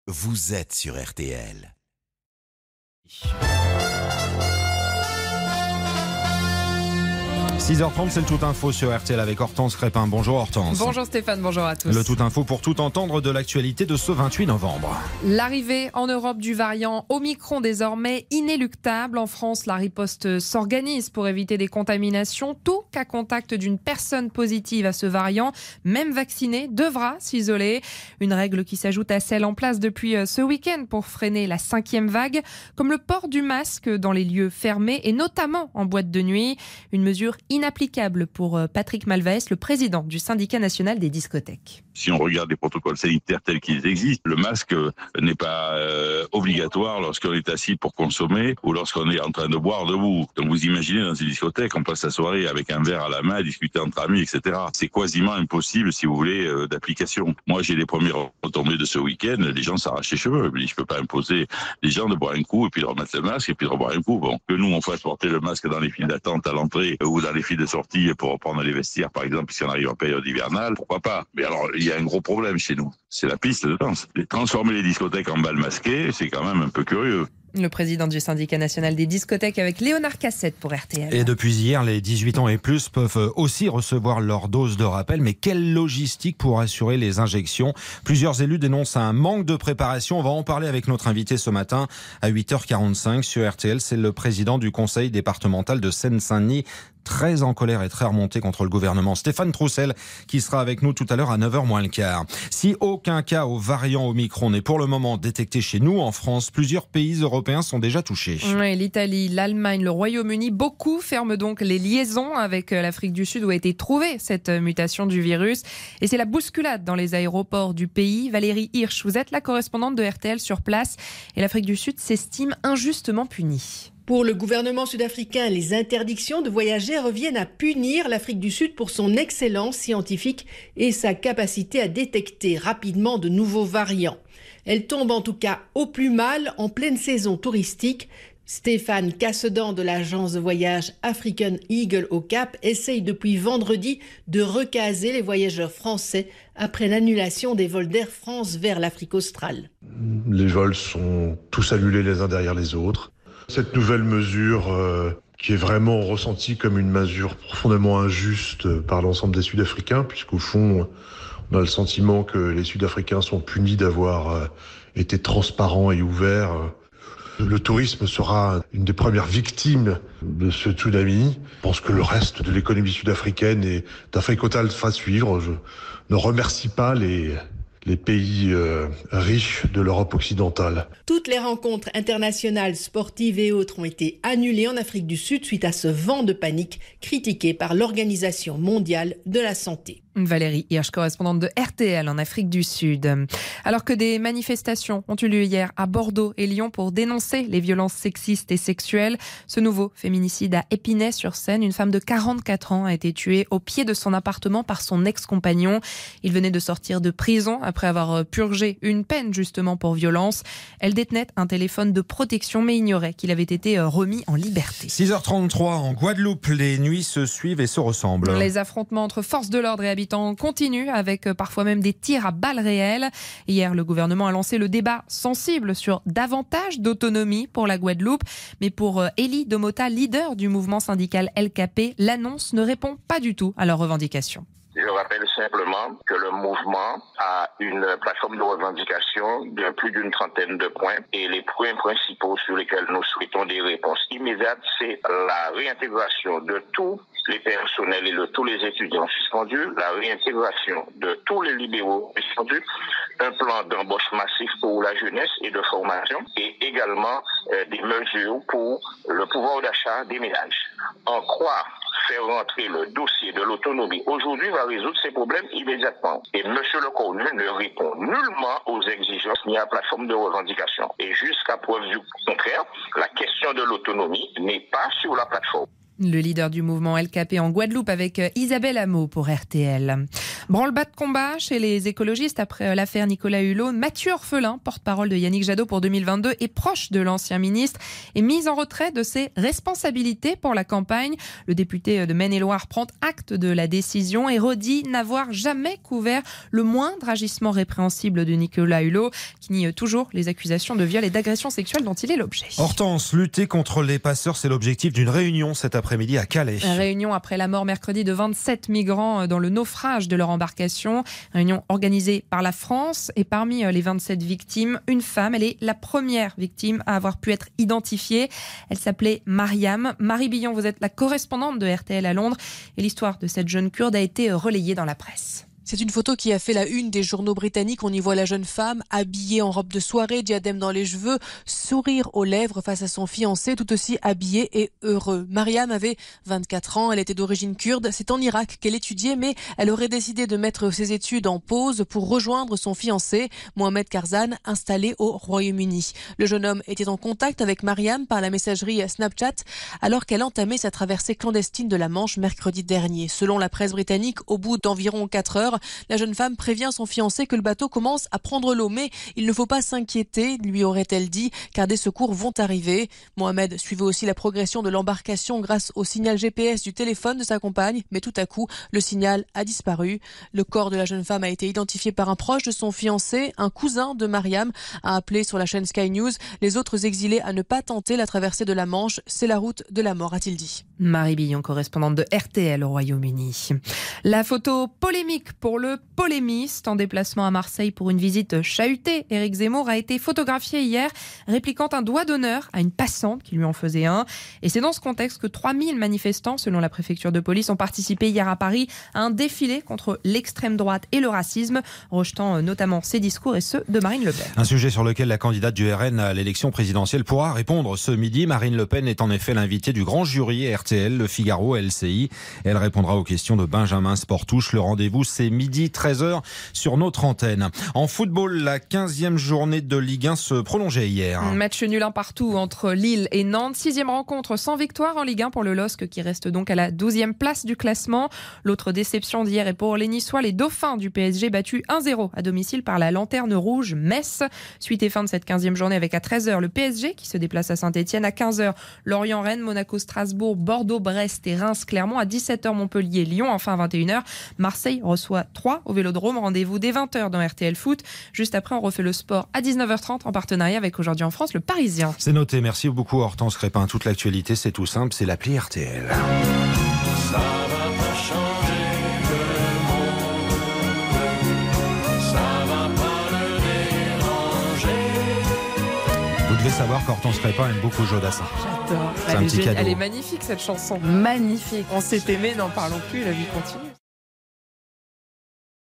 Vous êtes sur RTL. 6h30, c'est le Tout Info sur RTL avec Hortense Crépin. Bonjour Hortense. Bonjour Stéphane, bonjour à tous. Le Tout Info pour tout entendre de l'actualité de ce 28 novembre. L'arrivée en Europe du variant Omicron désormais inéluctable. En France, la riposte s'organise pour éviter des contaminations. Tout cas contact d'une personne positive à ce variant, même vacciné, devra s'isoler. Une règle qui s'ajoute à celle en place depuis ce week-end pour freiner la 5e vague, comme le port du masque dans les lieux fermés et notamment en boîte de nuit. Une mesure inapplicable pour Patrick Malvaes, le président du syndicat national des discothèques. Si on regarde les protocoles sanitaires tels qu'ils existent, le masque n'est pas obligatoire lorsqu'on est assis pour consommer ou lorsqu'on est en train de boire debout. Donc vous imaginez dans une discothèque, on passe la soirée avec un verre à la main, à discuter entre amis, etc. C'est quasiment impossible, si vous voulez, d'application. Moi, j'ai les premières retombées de ce week-end, les gens s'arrachent les cheveux. Je ne peux pas imposer les gens de boire un coup et puis de remettre le masque et puis de reboire un coup. Bon, que nous, on fasse porter le masque dans les files d'attente à l'entrée ou dans les files de sortie pour reprendre les vestiaires, par exemple, si on arrive en période hivernale, pourquoi pas. Mais alors, il y a un gros problème chez nous, c'est la piste de danse. Transformer les discothèques en bal masqué, c'est quand même un peu curieux. Le président du syndicat national des discothèques avec Léonard Cassette pour RTL. Et depuis hier, les 18 ans et plus peuvent aussi recevoir leur dose de rappel. Mais quelle logistique pour assurer les injections ? Plusieurs élus dénoncent un manque de préparation. On va en parler avec notre invité ce matin à 8h45 sur RTL. C'est le président du conseil départemental de Seine-Saint-Denis, très en colère et très remonté contre le gouvernement, Stéphane Troussel, qui sera avec nous tout à l'heure à 9h moins le quart. Si aucun cas au variant Omicron n'est pour le moment détecté chez nous en France, plusieurs pays européens sont déjà touchés. Oui, l'Italie, l'Allemagne, le Royaume-Uni, beaucoup ferment donc les liaisons avec l'Afrique du Sud où a été trouvée cette mutation du virus. Et c'est la bousculade dans les aéroports du pays. Valérie Hirsch, vous êtes la correspondante de RTL sur place et l'Afrique du Sud s'estime injustement punie. Pour le gouvernement sud-africain, les interdictions de voyager reviennent à punir l'Afrique du Sud pour son excellence scientifique et sa capacité à détecter rapidement de nouveaux variants. Elle tombe en tout cas au plus mal en pleine saison touristique. Stéphane Cassedan de l'agence de voyage African Eagle au Cap essaye depuis vendredi de recaser les voyageurs français après l'annulation des vols d'Air France vers l'Afrique australe. Les vols sont tous annulés les uns derrière les autres. Cette nouvelle mesure qui est vraiment ressentie comme une mesure profondément injuste par l'ensemble des Sud-Africains, puisqu'au fond, on a le sentiment que les Sud-Africains sont punis d'avoir été transparents et ouverts. Le tourisme sera une des premières victimes de ce tsunami. Je pense que le reste de l'économie sud-africaine et d'Afrique australe va suivre. Je ne remercie pas les pays riches de l'Europe occidentale. Toutes les rencontres internationales, sportives et autres ont été annulées en Afrique du Sud suite à ce vent de panique critiqué par l'Organisation mondiale de la santé. Valérie Hirsch, correspondante de RTL en Afrique du Sud. Alors que des manifestations ont eu lieu hier à Bordeaux et Lyon pour dénoncer les violences sexistes et sexuelles, ce nouveau féminicide à Épinay-sur-Seine, une femme de 44 ans a été tuée au pied de son appartement par son ex-compagnon. Il venait de sortir de prison après avoir purgé une peine justement pour violence. Elle détenait un téléphone de protection mais ignorait qu'il avait été remis en liberté. 6h33 en Guadeloupe, les nuits se suivent et se ressemblent. Les affrontements entre forces de l'ordre et habitants continuent avec parfois même des tirs à balles réelles. Hier, le gouvernement a lancé le débat sensible sur davantage d'autonomie pour la Guadeloupe. Mais pour Élie Domota, leader du mouvement syndical LKP, l'annonce ne répond pas du tout à leurs revendications. Je rappelle simplement que le mouvement a une plateforme de revendication de plus d'une trentaine de points et les points principaux sur lesquels nous souhaitons des réponses immédiates, c'est la réintégration de tous les personnels et de tous les étudiants suspendus, la réintégration de tous les libéraux suspendus, un plan d'embauche massif pour la jeunesse et de formation et également des mesures pour le pouvoir d'achat des ménages. En quoi faire rentrer le dossier de l'autonomie aujourd'hui va résoudre ces problèmes immédiatement. Et M. Le Cornu ne répond nullement aux exigences ni à la plateforme de revendication. Et jusqu'à preuve du contraire, la question de l'autonomie n'est pas sur la plateforme. le leader du mouvement LKP en Guadeloupe, avec Isabelle Hameau pour RTL. Branle-bas de combat chez les écologistes après l'affaire Nicolas Hulot. Mathieu Orphelin, porte-parole de Yannick Jadot pour 2022 et proche de l'ancien ministre, est mis en retrait de ses responsabilités pour la campagne. Le député de Maine-et-Loire prend acte de la décision et redit n'avoir jamais couvert le moindre agissement répréhensible de Nicolas Hulot, qui nie toujours les accusations de viol et d'agression sexuelle dont il est l'objet. Hortense, lutter contre les passeurs, c'est l'objectif d'une réunion cet après-midi à Calais. Réunion après la mort mercredi de 27 migrants dans le naufrage de leur embarcation. Réunion organisée par la France et parmi les 27 victimes, une femme. Elle est la première victime à avoir pu être identifiée. Elle s'appelait Mariam. Marie Billon, vous êtes la correspondante de RTL à Londres et l'histoire de cette jeune Kurde a été relayée dans la presse. C'est une photo qui a fait la une des journaux britanniques. On y voit la jeune femme habillée en robe de soirée, diadème dans les cheveux, sourire aux lèvres face à son fiancé, tout aussi habillé et heureux. Mariam avait 24 ans, elle était d'origine kurde. C'est en Irak qu'elle étudiait, mais elle aurait décidé de mettre ses études en pause pour rejoindre son fiancé, Mohamed Karzan, installé au Royaume-Uni. Le jeune homme était en contact avec Mariam par la messagerie Snapchat alors qu'elle entamait sa traversée clandestine de la Manche mercredi dernier. Selon la presse britannique, au bout d'environ 4 heures, la jeune femme prévient son fiancé que le bateau commence à prendre l'eau, mais il ne faut pas s'inquiéter, lui aurait-elle dit, car des secours vont arriver. Mohamed suivait aussi la progression de l'embarcation grâce au signal GPS du téléphone de sa compagne, mais tout à coup, le signal a disparu. Le corps de la jeune femme a été identifié par un proche de son fiancé, un cousin de Mariam, a appelé sur la chaîne Sky News les autres exilés à ne pas tenter la traversée de la Manche. C'est la route de la mort, a-t-il dit. Marie Billon, correspondante de RTL au Royaume-Uni. La photo polémique pour le polémiste en déplacement à Marseille pour une visite chahutée. Éric Zemmour a été photographié hier, répliquant un doigt d'honneur à une passante qui lui en faisait un. Et c'est dans ce contexte que 3000 manifestants, selon la préfecture de police, ont participé hier à Paris à un défilé contre l'extrême droite et le racisme, rejetant notamment ses discours et ceux de Marine Le Pen. Un sujet sur lequel la candidate du RN à l'élection présidentielle pourra répondre ce midi. Marine Le Pen est en effet l'invitée du grand jury RTL, Le Figaro, LCI. Elle répondra aux questions de Benjamin Sportouche. Le rendez-vous, c'est midi 13h sur notre antenne. En football, la 15e journée de Ligue 1 se prolongeait hier. Match nul un partout entre Lille et Nantes. 6e rencontre sans victoire en Ligue 1 pour le LOSC qui reste donc à la 12e place du classement. L'autre déception d'hier est pour les Niçois, les Dauphins du PSG battus 1-0 à domicile par la Lanterne Rouge Metz. Suite et fin de cette 15e journée avec à 13h le PSG qui se déplace à Saint-Etienne, à 15h Lorient-Rennes, Monaco-Strasbourg, Bordeaux-Brest et Reims-Clermont, à 17h Montpellier-Lyon, enfin à 21h Marseille reçoit 3 au Vélodrome. Rendez-vous dès 20h dans RTL Foot. Juste après, on refait le sport à 19h30 en partenariat avec Aujourd'hui en France, le Parisien. C'est noté. Merci beaucoup Hortense Crépin. Toute l'actualité, c'est tout simple, c'est l'appli RTL. Ça va pas changer le monde, ça va pas le déranger. Vous devez savoir qu'Hortense Crépin aime beaucoup Jodassin. J'adore. C'est un petit cadeau. Elle est magnifique cette chanson. Magnifique. On s'est aimé, n'en parlons plus, la vie continue.